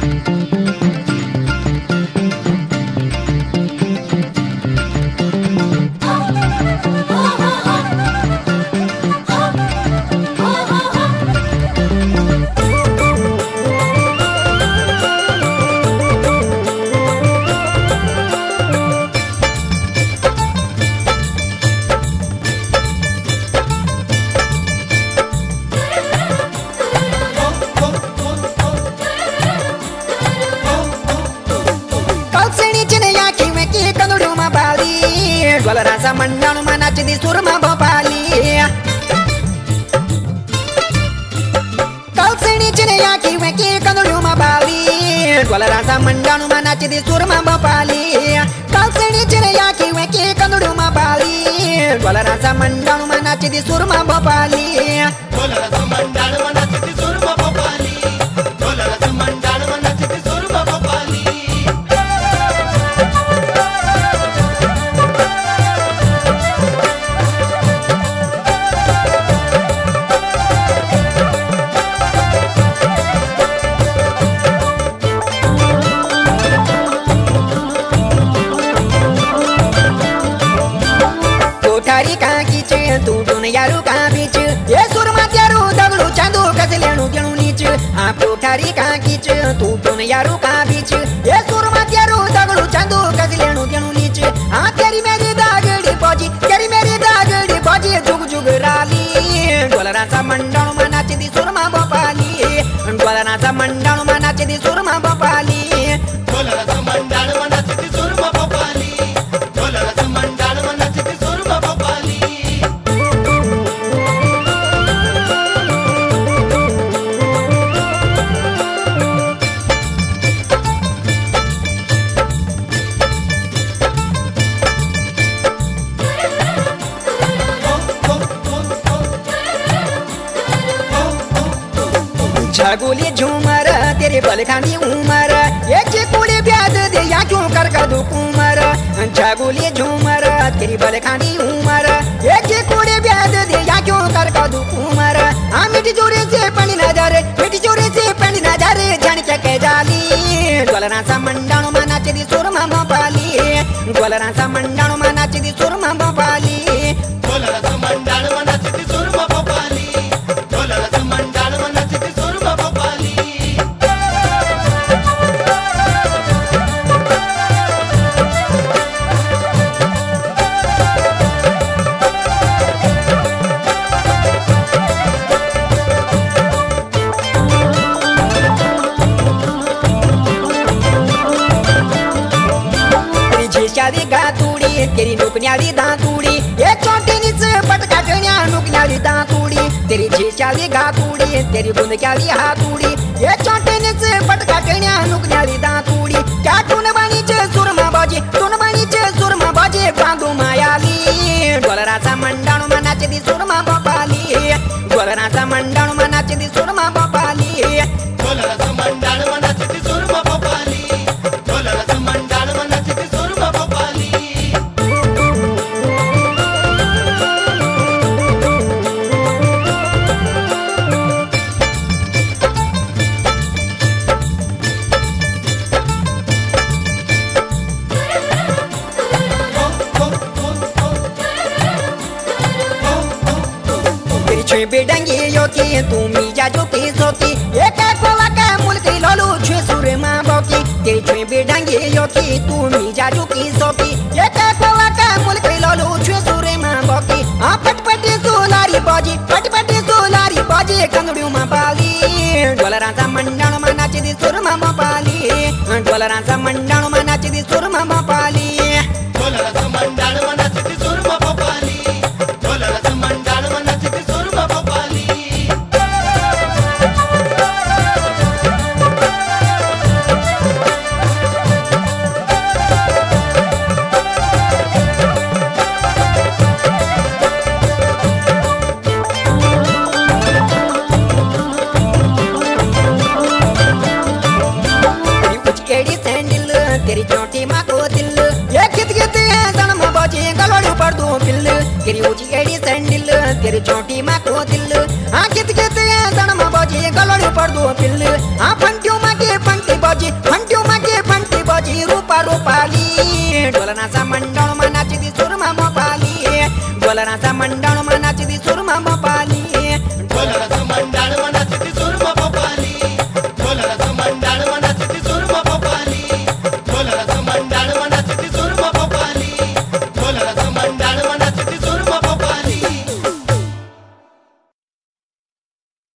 ढोलराचा मंडळ मनाची दी सुरमा भोपाली कलसणीची या किवे की कंदुळुमा बाली ढोलराचा मंडळ मनाची दी सुरमा भोपाली कलसणीची या किवे की कंदुळुमा बाली ढोलराचा मंडळ मनाची दी सुरमा भोपाली ढोलराचा मंडळ मनाची दी सुरमा भोपाली ढोलराचा मंडळ मनाची दी सुरमा भोपाली कोठारी काकीच तुटून यारू काबीच ये सुरमा त्यारू दगडू चांदू कसलेणू गेणू नीच आ कोठारी काकीच तुटून यारू काबीच ये सुरमा त्यारू दगडू चांदू कसलेणू गेणू नीच आ तेरी मेरी दागडी बाजी जुग जुग राली ढोलराचा मंडळ मनाची दी सुरमा भोपाली ढोलराचा मंडळ मनाची दी सुरमा भोपाली ढोलराचा मंडळ मनाची दी सुरमा भोपाली ढोलराचा मंडळ मनाची दी सुरमा भोपाली झागुली झूमर तेरे बलखानी उमर एक कुड़ी ब्याज दे या क्यों कर दू कुमर झागुली झूमर तेरी बलखानी उमर एक कुड़ी ब्याज दे या क्यों कर दू कुमर आ मिठी जोरे से पानी नजर मिठी जोरे से पानी नजर जान के जाली ढोलराचा मंडळ मनाची दी सुरमा भोपाली ढोलराचा मंडळ मनाची दी सुरमा भोपाली ढोलराचा मंडळ मनाची दी सुरमा भोपाली ढोलराचा मंडळ मनाची दी सुरमा भोपाली शादी गातुडी तेरी नुकन्याली दातुडी ये चोटीनीच पटकाटण्या नुकन्याली दातुडी तेरी झेशाली गातुडी तेरी बुंदक्याली हातुडी ये चोटीनीच पटकाटण्या नुकन्याली दातुडी क्या टुनबाणीचे सुरमा बाजी बांधू मायाली ढोलराचा मंडळ मनाची दी सुरमा भोपाली ढोलराचा मंडळ मनाची दी सुरमा भोपाली ढोलराचा मंडळ मनाची दी सुरमा भोपाली ढोलराचा मंडळ मनाची दी सुरमा भोपाली छुई बेडंगी योकी तुमी जाजू की सोकी एक कोला का मुल्की लोलू छुई सुरे मां बोकी तेरी छुई बेडंगी योकी तुमी जाजू की सोकी एक कोला का मुल्की लोलू छुई सुरे मां बोकी आ पटपटी सोलारी बाजी कंगड़ू मां बाली ढोलराचा मंडळ मनाची दी सुरमा भोपाली ढोलराचा मंडळ मनाची दी सुरमा भोपाली ढोलराचा मंडळ मनाची दी सुरमा भोपाली ढोलराचा मंडळ मनाची दी सुरमा भोपाली तेरी चोटी माँ को दिल ये कित सनम बाजी गलोड़ू पर दो पिल तेरी ऊंची एड़ी सैंडल तेरी चोटी माँ को दिल हाँ कित सनम बाजी गलोड़ू पर दो पिल हाँ